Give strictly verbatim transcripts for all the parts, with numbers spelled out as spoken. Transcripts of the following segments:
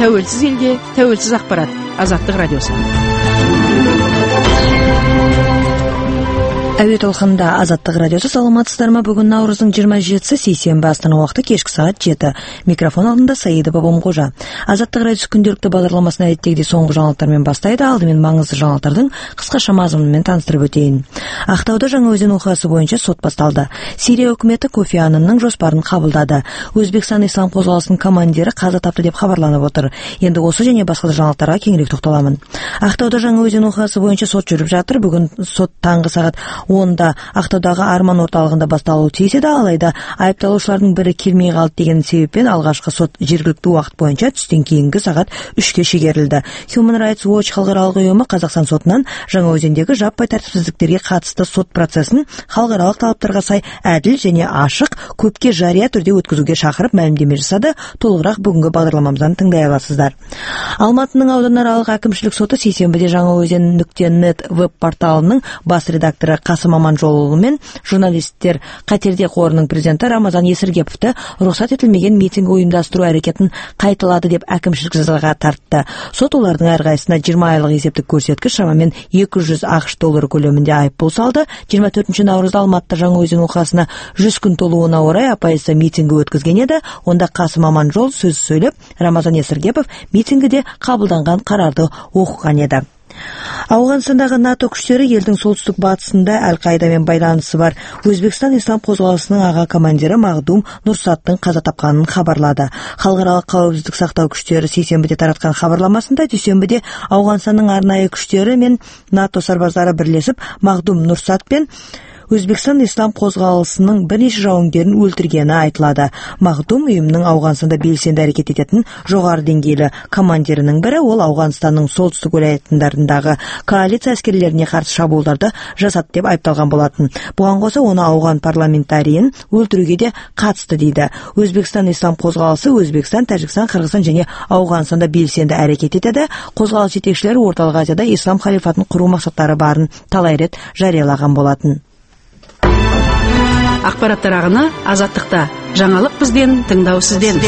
тәуелсіз елге тәуелсіз ақпарат. Азаттық радиосы. Әуе толқынында Азаттық радиосы. Саламатсыздар ма? Бүгін наурыздың жиырма жетісі сейсенбі, Астана уақыты кешкі сағат жеті. Микрофон алдында Саида Бабамқожа. Азаттық радиосы күнделікті бағдарламасын әдеттегідей соңғы жаңалықтармен бастайды. Алдымен маңызды жаңалықтардың қысқаша мазмұнымен таныстырып өтейін. Ақтауда Жаңаөзен оқиғасы бойынша сот басталды. Сирия үкіметі Кофи Аннанның жоспарын қабылдады. Өзбекстан ислам қозғалысының командирі қаза тапты деп хабарланып отыр. Енді осы және басқа жаңалықтарға кеңірек тоқталамын. Ақтауда Жаңаөзен оқиғасы бойынша сот жүріп жатыр. Бүгін сот таңғы сағат онда Ақтаудағы Арман орталығында басталуы тиіс еді, алайда айыпталушылардың бірі келмей қалды деген себеппен алғашқы сот жергілікті уақыт бойынша түстен кейінгі сағат үшке шегерілді. Human Rights Watch халықаралық ұйымы Қазақстан сотынан Жаңаөзендегі жаппай тәртіпсіздіктерге қатысты сот процесін халықаралық талаптарға сай әділ және ашық, көпке жария түрде өткізуге шақырып мәлімдеме жасады. Толығырақ бүгінгі бағдарламамыздан тыңдай аласыздар. Алматының ауданаралық әкімшілік соты сейсенбіде Жаңаөзен нүкте нет веб-порталының бас редакторы Қасым Аманжолұлы мен журналисттер қатерде қорының президенті Рамазан Есіргеповті рұқсат етілмеген митинг ұйымдастыру әрекетін қайталады деп әкімшілік жазаға тартты. Сот олардың әрқайсысына жиырма айлық есептік көрсеткіш, шамамен екі жүз ақш доллары көлемінде айыппұл салды. жиырма төртінші наурызда Алматыда Жаңаөзен оқиғасына жүз күн толуына орай оппозиция митингі өткізген еді. Онда Қасым Аманжол сөз сөйлеп, Рамазан Есіргепов митингіде қабылданған қарарды оқыған еді. Ауғанстандағы НАТО күштері елдің солтүстік батысында Әл-Қаидамен байланысы бар Өзбекстан ислам қозғалысының аға командирі Мағдум Нұрсаттың қаза тапқанын хабарлады. Халықаралық қауіпсіздік сақтау күштері сейсенбіде таратқан хабарламасында дүйсенбіде Ауғанстанның арнайы күштері мен НАТО сарбаздары бірлесіп Мағдум Нұрсат пен Өзбекстан ислам қозғалысының бірнеше жауынгерін өлтіргені айтылады. Мағдум ұйымның Ауғанстанда белсенді әрекет ететін жоғары деңгейлі командирінің бірі. Ол Ауғанстанның солтүстік уәлаятындарындағы коалиция әскерлеріне қарсы шабуылдарды жасады деп айыпталған болатын. Бұған қоса оны ауған парламентарийін өлтіруге де қатысты дейді. Өзбекстан ислам қозғалысы Өзбекстан, Тәжікстан, Қырғызстан және Ауғанстанда белсенді әрекет етеді. Қозғалыс жетекшілері Орталық Азияда ислам халифатын құру мақсаттары барын талай рет жариялаған болатын. Ақпараттар ағыны Азаттықта. Жаңалық бізден, тыңдау сізден.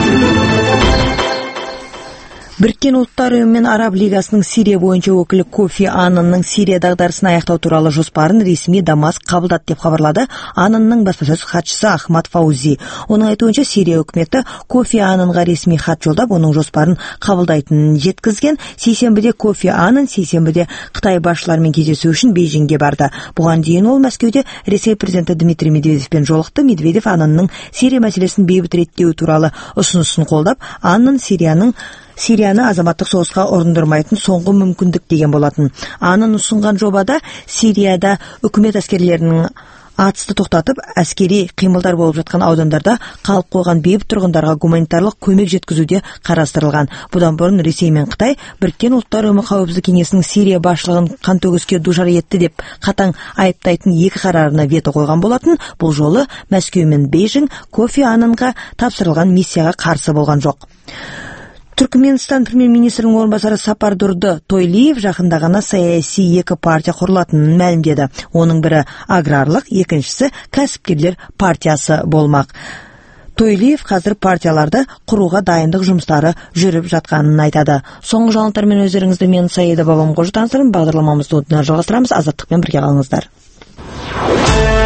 Біріккен ұлттар ұйымы мен Араб лигасының Сирия бойынша өкілі Кофи Аннанның Сирия дағдарысын аяқтау туралы жоспарын ресми Дамаск қабылдады деп хабарлады Аннанның баспасөз хатшысы Ахмад Фаузи. Оның айтуынша Сирия үкіметі Кофи Аннанға ресми хат жолдап, оның жоспарын қабылдайтынын жеткізген. Сейсенбіде Кофи Аннан сейсенбіде Қытай басшыларымен кездесу үшін Бейжіңге барды. Бұған дейін ол Мәскеуде Ресей президенті Дмитрий Медведевпен жолықты. Медведев Аннанның Сирия мәселесін бейбіт реттеу туралы ұсынысын қолдап, Аннан Сирияның Сирияны азаматтық соғысқа ұрындырмайтын соңғы мүмкіндік деген болатын. Аннан ұсынған жобада Сирияда үкімет әскерлерінің атысты тоқтатып, әскери қимылдар болып жатқан аудандарда қалып қойған бейбіт тұрғындарға гуманитарлық көмек жеткізуде қарастырылған. Бұдан бұрын Ресей мен Қытай Біріккен ұлттар ұйымы қауіпсіздік кеңесінің Сирия басшылығын қантөгіске душар етті деп қатаң айыптайтын екі қарарына вето қойған болатын. Бұл жолы Мәскеу мен Бейжің Кофи Аннанға тапсырылған миссияға қарсы болған жоқ. Түркменстан премьер-министрінің орынбасары Сапар Дурды Тойлиев жақында ғана саяси екі партия құрылатынын мәлімдеді. Оның бірі аграрлық, екіншісі кәсіпкерлер партиясы болмақ. Тойлиев қазір партияларды құруға дайындық жұмыстары жүріп жатқанын айтады. Соңғы жаңалықтармен өздеріңізді мен Саида Бабамқожа таныстырып, бағдарламамызды одан жалғастырамыз. Азаттықпен бірге қалыңыздар.